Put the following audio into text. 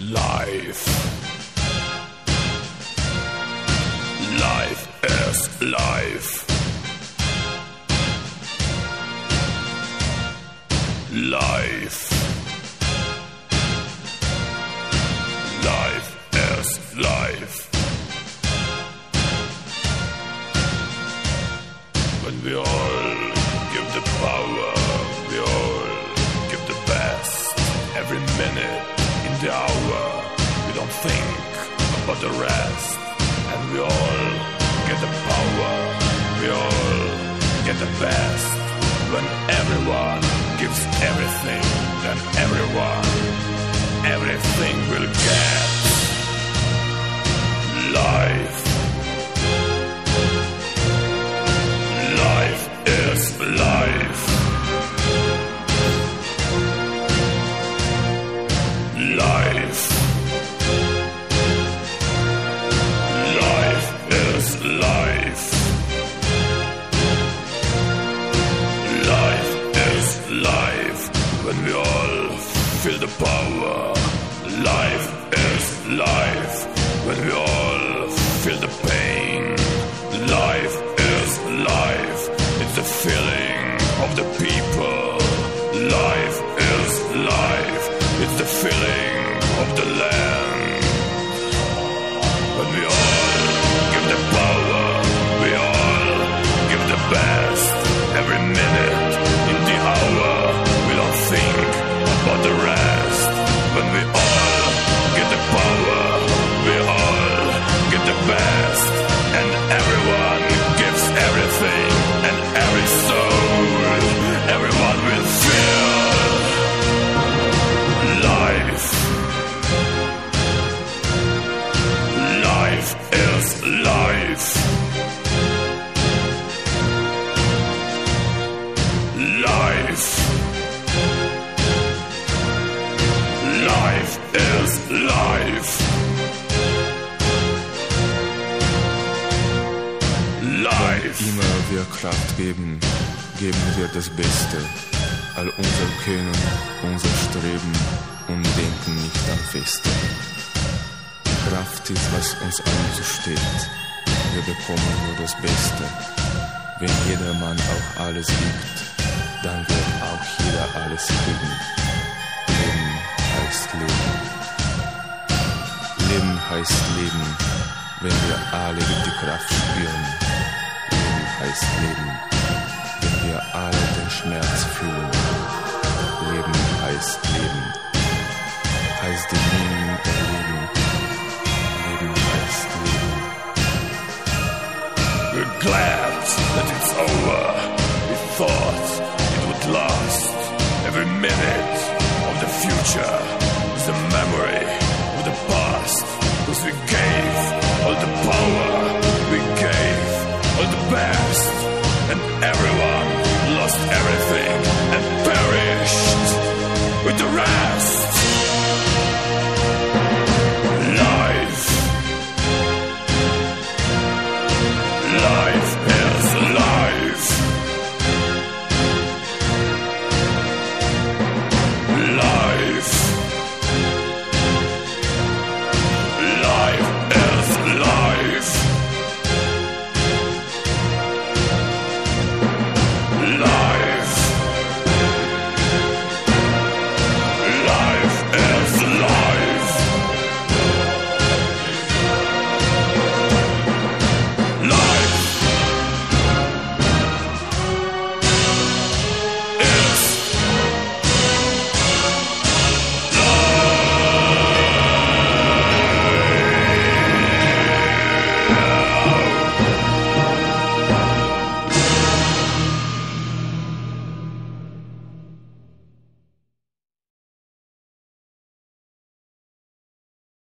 life. Life is life. Life. Life is life. When we all give the power, we all give the best. Every minute in the hour, we don't think about the rest. And we all get the power, we all get the best. When everyone gives everything, then everything will get. Life. Life is life. Life. Life is life. Life is life. When we all feel the power, life is life. When we all feel the pain, life is life. It's the feeling of the people. Life is life. It's the feeling of the land. When we all give the power, we all give the best. Every minute in the hour, we don't think about the rest. When we all get the power, we all get the best. And everyone gives everything and every soul. Everyone will feel life. Life is life. Life. Life is life. Life. Immer wir Kraft geben, geben wir das Beste. All unser Können, unser Streben und denken nicht am Feste. Kraft ist, was uns allen zusteht. Wir bekommen nur das Beste. Wenn jeder Mann auch alles gibt, dann wird auch jeder alles kriegen. Leben heißt Leben. Leben heißt Leben, wenn wir alle die Kraft spüren. Leben heißt Leben, wenn wir alle den Schmerz fühlen. Leben heißt Leben, heißt den Leben erleben. Leben heißt Leben. We're glad that it's over. We thought it would last. Every minute of the future is a memory of the past. Cause we gave all the power